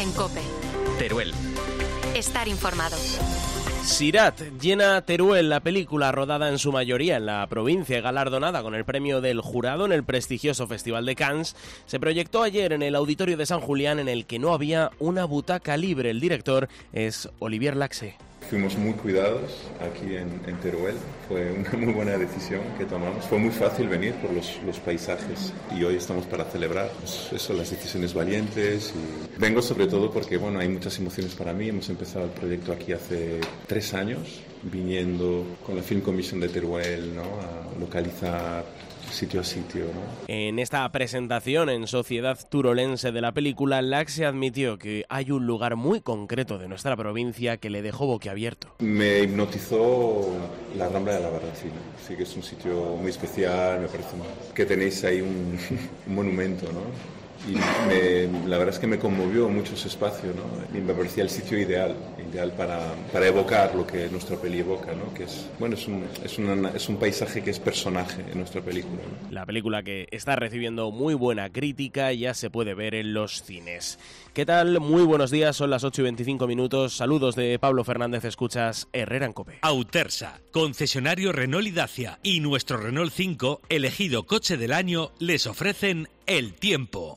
en COPE. Teruel. Estar informado. Sirat llena Teruel, la película rodada en su mayoría en la provincia y galardonada con el premio del jurado en el prestigioso Festival de Cannes, se proyectó ayer en el Auditorio de San Julián, en el que no había una butaca libre. El director es Olivier Laxé. Fuimos muy cuidados aquí en Teruel, fue una muy buena decisión que tomamos. Fue muy fácil venir por los paisajes y hoy estamos para celebrar las decisiones valientes. Y vengo sobre todo porque hay muchas emociones para mí. Hemos empezado el proyecto aquí hace 3 años, viniendo con la Film Commission de Teruel, ¿no?, a localizar sitio a sitio, ¿no? En esta presentación en Sociedad Turolense de la película, Laxé admitió que hay un lugar muy concreto de nuestra provincia que le dejó boquiabierto. Me hipnotizó la Rambla de la Barracina. Sí que es un sitio muy especial, me parece que tenéis ahí un monumento, ¿no? Y la verdad es que me conmovió mucho ese espacio, ¿no? Y me parecía el sitio ideal para evocar lo que nuestra peli evoca, ¿no? Que es un paisaje que es personaje en nuestra película, ¿no? La película, que está recibiendo muy buena crítica, ya se puede ver en los cines. ¿Qué tal? Muy buenos días, son las 8:25. Saludos de Pablo Fernández, escuchas Herrera en COPE. Autersa, concesionario Renault y Dacia y nuestro Renault 5, elegido coche del año, les ofrecen el tiempo.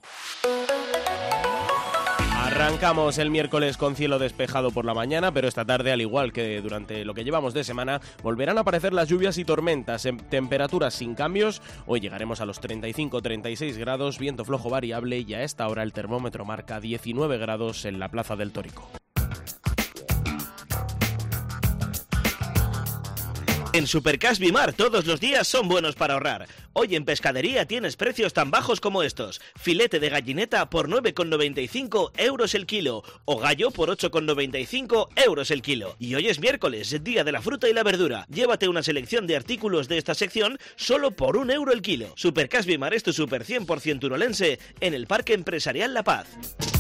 Arrancamos el miércoles con cielo despejado por la mañana, pero esta tarde, al igual que durante lo que llevamos de semana, volverán a aparecer las lluvias y tormentas. En temperaturas sin cambios, hoy llegaremos a los 35-36 grados, viento flojo variable, y a esta hora el termómetro marca 19 grados en la Plaza del Tórico. En Supercash Bimar todos los días son buenos para ahorrar. Hoy en pescadería tienes precios tan bajos como estos. Filete de gallineta por 9,95 euros el kilo o gallo por 8,95 euros el kilo. Y hoy es miércoles, día de la fruta y la verdura. Llévate una selección de artículos de esta sección solo por 1 euro el kilo. Supercash Bimar es tu super 100% turolense en el Parque Empresarial La Paz.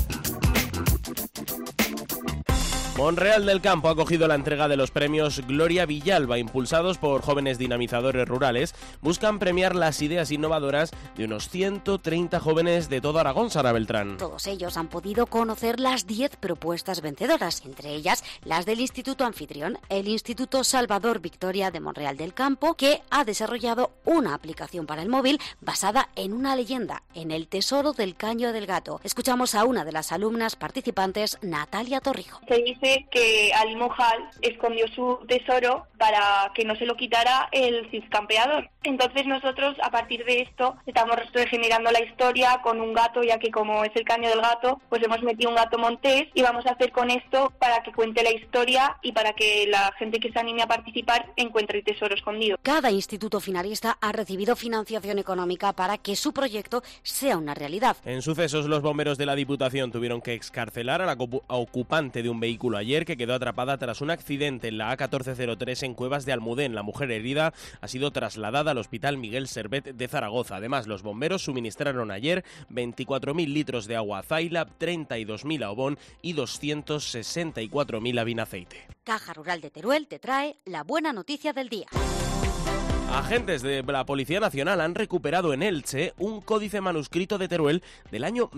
Monreal del Campo ha acogido la entrega de los premios Gloria Villalba, impulsados por jóvenes dinamizadores rurales. Buscan premiar las ideas innovadoras de unos 130 jóvenes de todo Aragón, Sara Beltrán. Todos ellos han podido conocer las 10 propuestas vencedoras, entre ellas las del Instituto Anfitrión, el Instituto Salvador Victoria de Monreal del Campo, que ha desarrollado una aplicación para el móvil basada en una leyenda, en el tesoro del Caño del Gato. Escuchamos a una de las alumnas participantes, Natalia Torrijo. Se dice que Ali Mojal escondió su tesoro para que no se lo quitara el Cid Campeador. Entonces nosotros, a partir de esto, estamos regenerando la historia con un gato, ya que como es el Caño del Gato, pues hemos metido un gato montés y vamos a hacer con esto para que cuente la historia y para que la gente que se anime a participar encuentre el tesoro escondido. Cada instituto finalista ha recibido financiación económica para que su proyecto sea una realidad. En sucesos, los bomberos de la Diputación tuvieron que excarcelar a la ocupante de un vehículo ayer, que quedó atrapada tras un accidente en la A1403 en Cuevas de Almudén. La mujer herida ha sido trasladada al Hospital Miguel Servet de Zaragoza. Además, los bomberos suministraron ayer 24.000 litros de agua a Zailab, 32.000 a Obón y 264.000 a Vinaceite. Caja Rural de Teruel te trae la buena noticia del día. Agentes de la Policía Nacional han recuperado en Elche un códice manuscrito de Teruel del año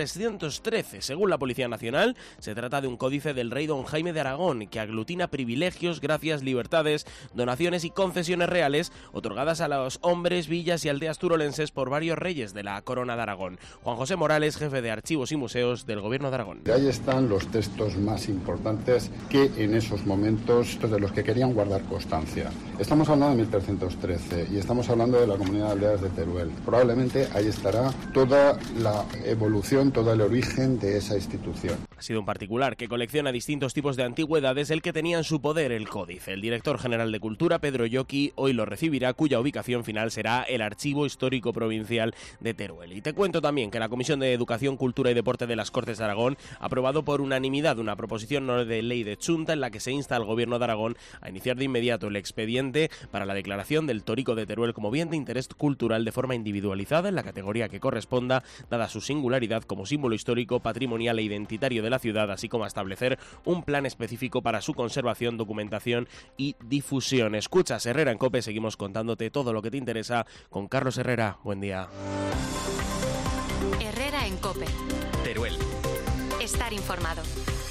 1313. Según la Policía Nacional, se trata de un códice del rey don Jaime de Aragón que aglutina privilegios, gracias, libertades, donaciones y concesiones reales otorgadas a los hombres, villas y aldeas turolenses por varios reyes de la Corona de Aragón. Juan José Morales, jefe de Archivos y Museos del Gobierno de Aragón. Ahí están los textos más importantes que en esos momentos de los que querían guardar constancia. Estamos hablando de 1313. Y estamos hablando de la Comunidad de Aldeas de Teruel. Probablemente ahí estará toda la evolución, todo el origen de esa institución. Ha sido un particular que colecciona distintos tipos de antigüedades el que tenía en su poder el códice. El director general de Cultura, Pedro Yoki, hoy lo recibirá, cuya ubicación final será el Archivo Histórico Provincial de Teruel. Y te cuento también que la Comisión de Educación, Cultura y Deporte de las Cortes de Aragón ha aprobado por unanimidad una proposición no de ley de Chunta en la que se insta al Gobierno de Aragón a iniciar de inmediato el expediente para la declaración del Tórico de Teruel como bien de interés cultural de forma individualizada en la categoría que corresponda, dada su singularidad como símbolo histórico, patrimonial e identitario de la ciudad, así como a establecer un plan específico para su conservación, documentación y difusión. Escuchas Herrera en COPE, seguimos contándote todo lo que te interesa con Carlos Herrera. Buen día. Herrera en COPE. Teruel. Estar informado.